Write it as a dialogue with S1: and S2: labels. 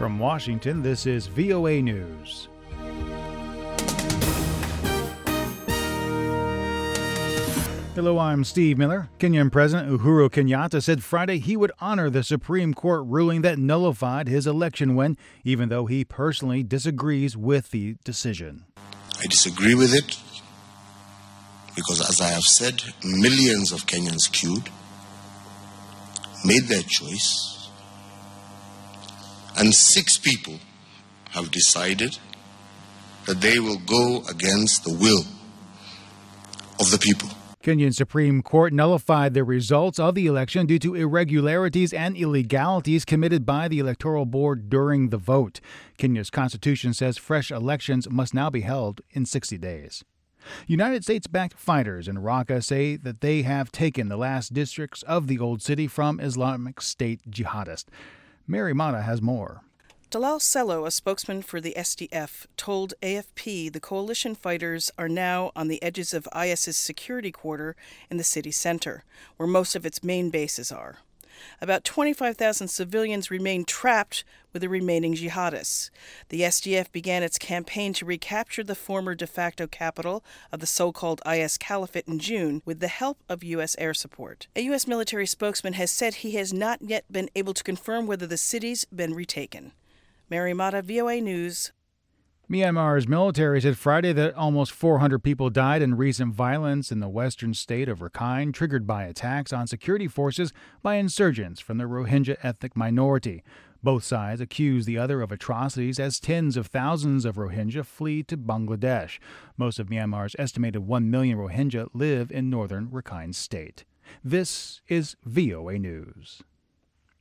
S1: From Washington, this is VOA News. Hello, I'm Steve Miller. Kenyan President Uhuru Kenyatta said Friday he would honor the Supreme Court ruling that nullified his election win, even though he personally disagrees with the decision.
S2: I disagree with it because, as I have said, millions of Kenyans queued, made their choice, and 6 people have decided that they will go against the will of the people.
S1: Kenyan Supreme Court nullified the results of the election due to irregularities and illegalities committed by the Electoral Board during the vote. Kenya's constitution says fresh elections must now be held in 60 days. United States-backed fighters in Raqqa say that they have taken the last districts of the old city from Islamic State jihadists. Mary Mata has more.
S3: Dalal Sello, a spokesman for the SDF, told AFP the coalition fighters are now on the edges of IS's security quarter in the city center, where most of its main bases are. About 25,000 civilians remain trapped with the remaining jihadists. The SDF began its campaign to recapture the former de facto capital of the so-called IS Caliphate in June with the help of U.S. air support. A U.S. military spokesman has said he has not yet been able to confirm whether the city's been retaken. Mary Mata, VOA News.
S1: Myanmar's military said Friday that almost 400 people died in recent violence in the western state of Rakhine, triggered by attacks on security forces by insurgents from the Rohingya ethnic minority. Both sides accuse the other of atrocities as tens of thousands of Rohingya flee to Bangladesh. Most of Myanmar's estimated 1 million Rohingya live in northern Rakhine state. This is VOA News.